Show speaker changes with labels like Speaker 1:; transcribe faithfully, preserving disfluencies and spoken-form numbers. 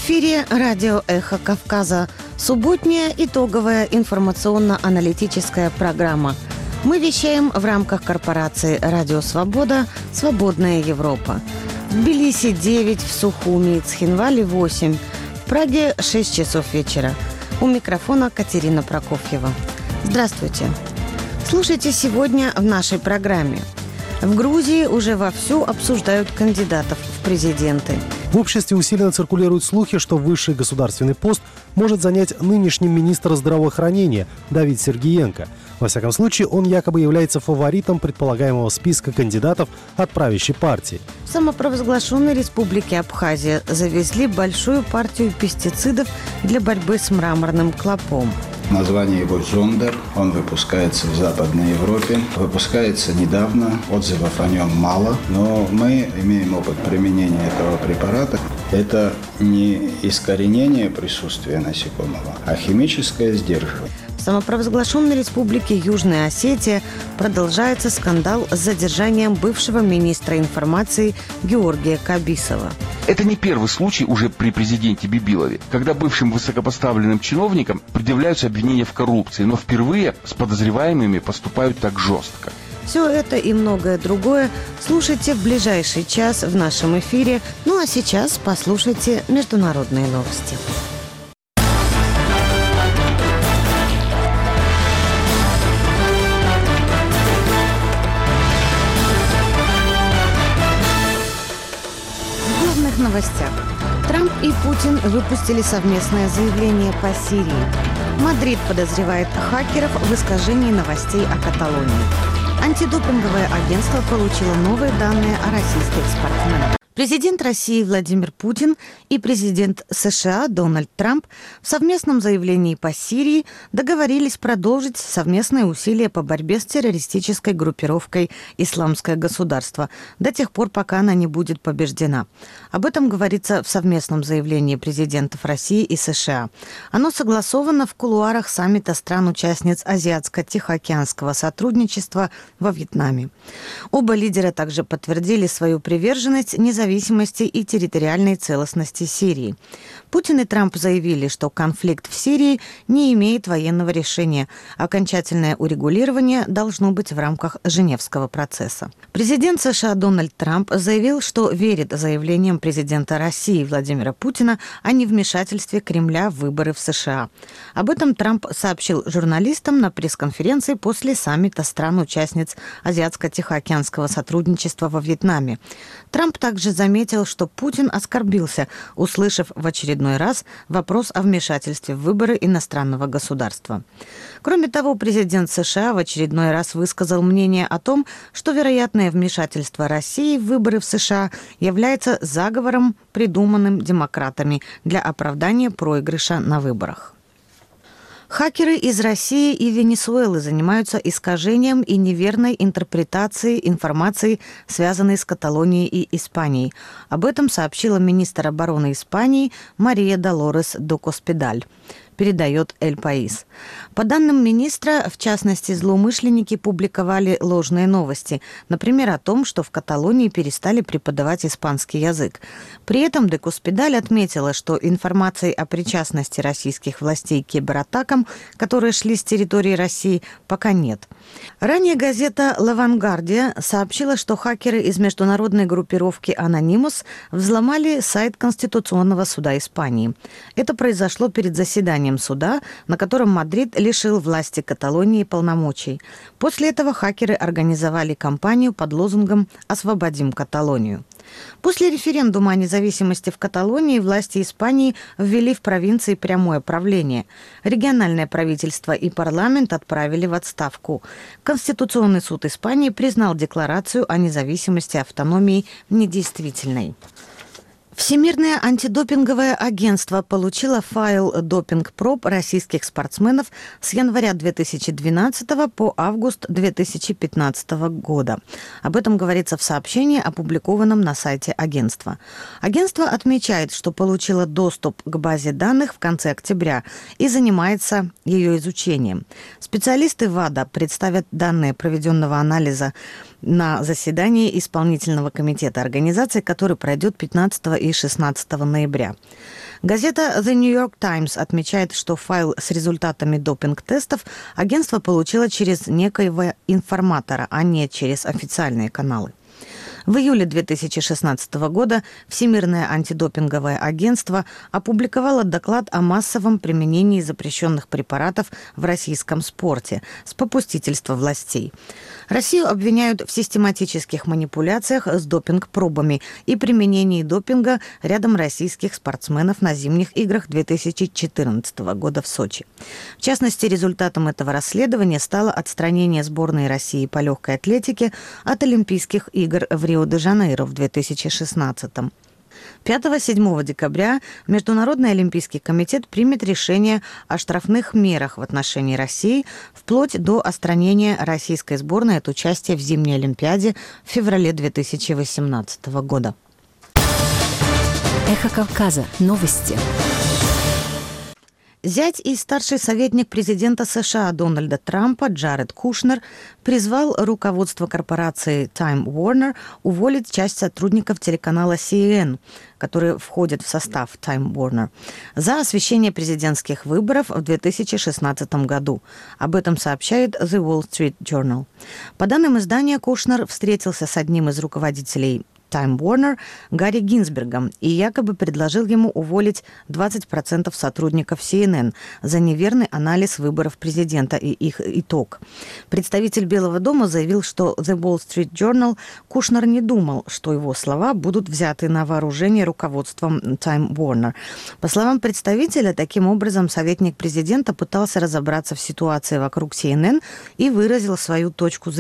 Speaker 1: эфире радио «Эхо Кавказа». Субботняя итоговая информационно-аналитическая программа. Мы вещаем в рамках корпорации «Радио Свобода. Свободная Европа». В Тбилиси девять, в Сухуми и Цхинвале восемь, в Праге шесть часов вечера. У микрофона Катерина Прокофьева. Здравствуйте. Слушайте сегодня в нашей программе. В Грузии уже вовсю обсуждают кандидатов в президенты.
Speaker 2: В обществе усиленно циркулируют слухи, что высший государственный пост может занять нынешний министр здравоохранения Давид Сергиенко. Во всяком случае, он якобы является фаворитом предполагаемого списка кандидатов от правящей партии.
Speaker 1: В самопровозглашенной республике Абхазия завезли большую партию пестицидов для борьбы с мраморным клопом.
Speaker 3: Название его «Зондер». Он выпускается в Западной Европе. Выпускается недавно, отзывов о нем мало. Но мы имеем опыт применения этого препарата. Это не искоренение присутствия насекомого, а химическое сдерживание.
Speaker 1: В самопровозглашенной республике Южная Осетия продолжается скандал с задержанием бывшего министра информации Георгия Кабисова.
Speaker 4: Это не первый случай уже при президенте Бибилове, когда бывшим высокопоставленным чиновникам предъявляются обвинения в коррупции, но впервые с подозреваемыми поступают так жестко.
Speaker 1: Все это и многое другое слушайте в ближайший час в нашем эфире. Ну а сейчас послушайте международные новости. В новостях. Трамп и Путин выпустили совместное заявление по Сирии. Мадрид подозревает хакеров в искажении новостей о Каталонии. Антидопинговое агентство получило новые данные о российских спортсменах. Президент России Владимир Путин и президент США Дональд Трамп в совместном заявлении по Сирии договорились продолжить совместные усилия по борьбе с террористической группировкой «Исламское государство» до тех пор, пока она не будет побеждена. Об этом говорится в совместном заявлении президентов России и США. Оно согласовано в кулуарах саммита стран-участниц Азиатско-Тихоокеанского сотрудничества во Вьетнаме. Оба лидера также подтвердили свою приверженность независимости независимости и территориальной целостности Сирии. Путин и Трамп заявили, что конфликт в Сирии не имеет военного решения. Окончательное урегулирование должно быть в рамках Женевского процесса. Президент США Дональд Трамп заявил, что верит заявлениям президента России Владимира Путина о невмешательстве Кремля в выборы в США. Об этом Трамп сообщил журналистам на пресс-конференции после саммита стран-участниц Азиатско-Тихоокеанского сотрудничества во Вьетнаме. Трамп также заметил, что Путин оскорбился, услышав в очередной раз вопрос о вмешательстве в выборы иностранного государства. Кроме того, президент США в очередной раз высказал мнение о том, что вероятное вмешательство России в выборы в США является заговором, придуманным демократами для оправдания проигрыша на выборах. Хакеры из России и Венесуэлы занимаются искажением и неверной интерпретацией информации, связанной с Каталонией и Испанией. Об этом сообщила министр обороны Испании Мария Долорес до Коспидаль. Передает Эль Паис. По данным министра, в частности, злоумышленники публиковали ложные новости, например, о том, что в Каталонии перестали преподавать испанский язык. При этом де Коспидаль отметила, что информации о причастности российских властей к кибератакам, которые шли с территории России, пока нет. Ранее газета «Ла Вангардия» сообщила, что хакеры из международной группировки «Анонимус» взломали сайт Конституционного суда Испании. Это произошло перед заседанием суда, на котором Мадрид лишил власти Каталонии полномочий. После этого хакеры организовали кампанию под лозунгом «Освободим Каталонию». После референдума о независимости в Каталонии власти Испании ввели в провинции прямое правление. Региональное правительство и парламент отправили в отставку. Конституционный суд Испании признал декларацию о независимости и автономии недействительной. Всемирное антидопинговое агентство получило файл допинг-проб российских спортсменов с января две тысячи двенадцатого по август две тысячи пятнадцатого года. Об этом говорится в сообщении, опубликованном на сайте агентства. Агентство отмечает, что получило доступ к базе данных в конце октября и занимается ее изучением. Специалисты ВАДА представят данные проведенного анализа на заседании исполнительного комитета организации, который пройдет пятнадцатого и шестнадцатого ноября. Газета The New York Times отмечает, что файл с результатами допинг-тестов агентство получило через некоего информатора, а не через официальные каналы. В июле две тысячи шестнадцатого года Всемирное антидопинговое агентство опубликовало доклад о массовом применении запрещенных препаратов в российском спорте с попустительства властей. Россию обвиняют в систематических манипуляциях с допинг-пробами и применении допинга рядом российских спортсменов на зимних играх две тысячи четырнадцатого года в Сочи. В частности, результатом этого расследования стало отстранение сборной России по легкой атлетике от Олимпийских игр в Рио-де-Жанейро в две тысячи шестнадцатом. пятого-седьмого декабря Международный олимпийский комитет примет решение о штрафных мерах в отношении России вплоть до отстранения российской сборной от участия в зимней Олимпиаде в феврале две тысячи восемнадцатого года.
Speaker 5: Эхо Кавказа. Новости.
Speaker 1: Зять и старший советник президента США Дональда Трампа Джаред Кушнер призвал руководство корпорации Time Warner уволить часть сотрудников телеканала си эн эн, которые входят в состав Time Warner, за освещение президентских выборов в две тысячи шестнадцатом году. Об этом сообщает The Wall Street Journal. По данным издания, Кушнер встретился с одним из руководителей Time Warner Гарри Гинзбергом и якобы предложил ему уволить двадцать процентов сотрудников си эн эн за неверный анализ выборов президента и их итог. Представитель Белого дома заявил, что The Wall Street Journal Кушнер не думал, что его слова будут взяты на вооружение руководством Time Warner. По словам представителя, таким образом советник президента пытался разобраться в ситуации вокруг си эн эн и выразил свою точку зрения.